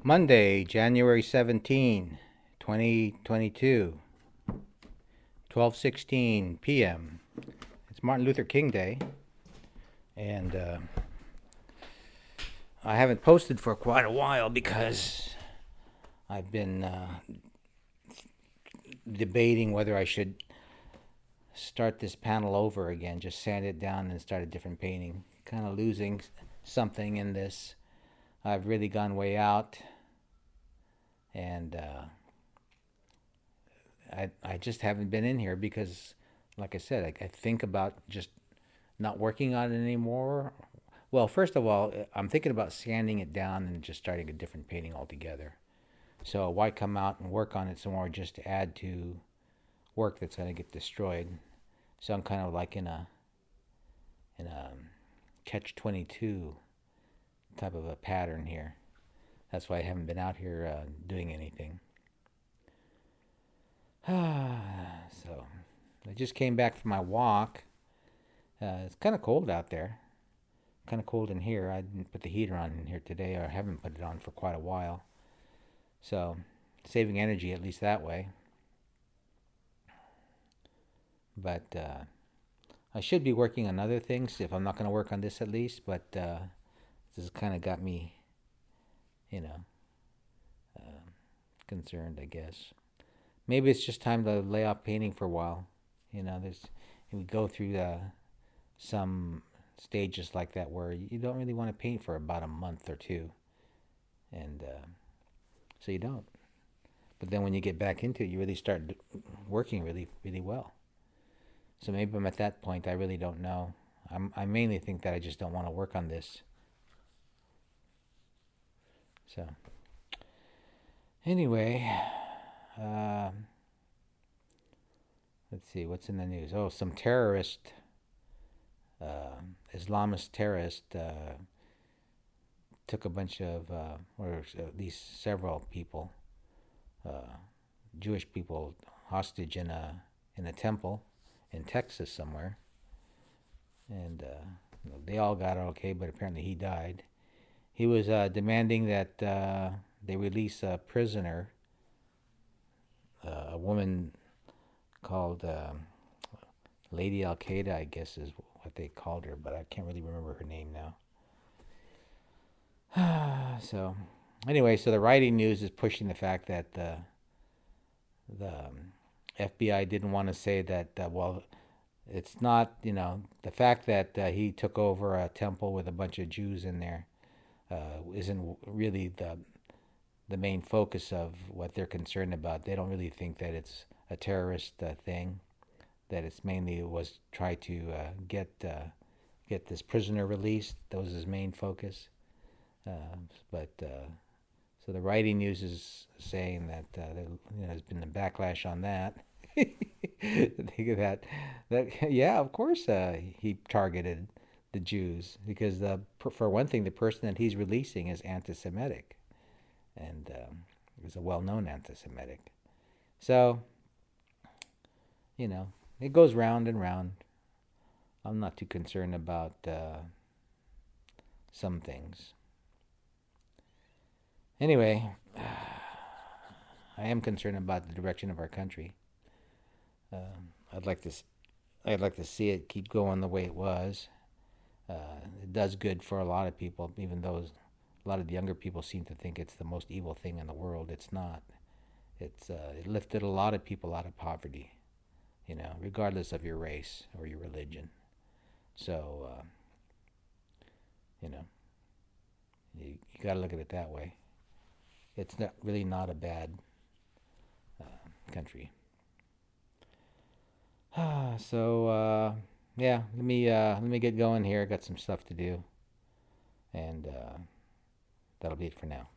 Monday, January 17, 2022, 12:16 p.m. It's Martin Luther King Day, and I haven't posted for quite a while because I've been debating whether I should start this panel over again, just sand it down and start a different painting. Kind of losing something in this. I've really gone way out, and I just haven't been in here because, like I said, I think about just not working on it anymore. Well, first of all, I'm thinking about sanding it down and just starting a different painting altogether. So why come out and work on it some more just to add to work that's going to get destroyed? So I'm kind of like in a catch-22 type of a pattern here. That's why I haven't been out here doing anything. So I just came back from my walk. It's kind of cold out there. Kind of cold in here. I didn't put the heater on in here today, or I haven't put it on for quite a while. So saving energy at least that way. But I should be working on other things if I'm not going to work on this at least. But this has kind of got me, concerned, I guess. Maybe it's just time to lay off painting for a while. We go through some stages like that where you don't really want to paint for about a month or two, and so you don't. But then when you get back into it, you really start working really, really well. So maybe I'm at that point. I really don't know. I mainly think that I just don't want to work on this. So anyway, let's see what's in the news. Oh, some terrorist, Islamist terrorist, took a bunch of, or at least several people, Jewish people, hostage in a temple in Texas somewhere, and they all got out okay, but apparently he died. He was demanding that they release a prisoner, a woman called Lady Al Qaeda, I guess is what they called her, but I can't really remember her name now. So anyway, so the writing news is pushing the fact that the FBI didn't want to say that, well, it's not, the fact that he took over a temple with a bunch of Jews in there isn't really the main focus of what they're concerned about. They don't really think that it's a terrorist thing, that it's mainly was try to get this prisoner released. That was his main focus. So the writing news is saying that there's been a backlash on that. Think of that. Yeah, of course he targeted the Jews because for one thing, the person that he's releasing is anti-Semitic, and is a well-known anti-Semitic. So it goes round and round. I'm not too concerned about some things. Anyway, I am concerned about the direction of our country. I'd like to see it keep going the way it was. It does good for a lot of people, even though a lot of the younger people seem to think it's the most evil thing in the world. It's not. It lifted a lot of people out of poverty, regardless of your race or your religion. So, you got to look at it that way. It's not a bad country. So yeah, let me get going here. I got some stuff to do, and that'll be it for now.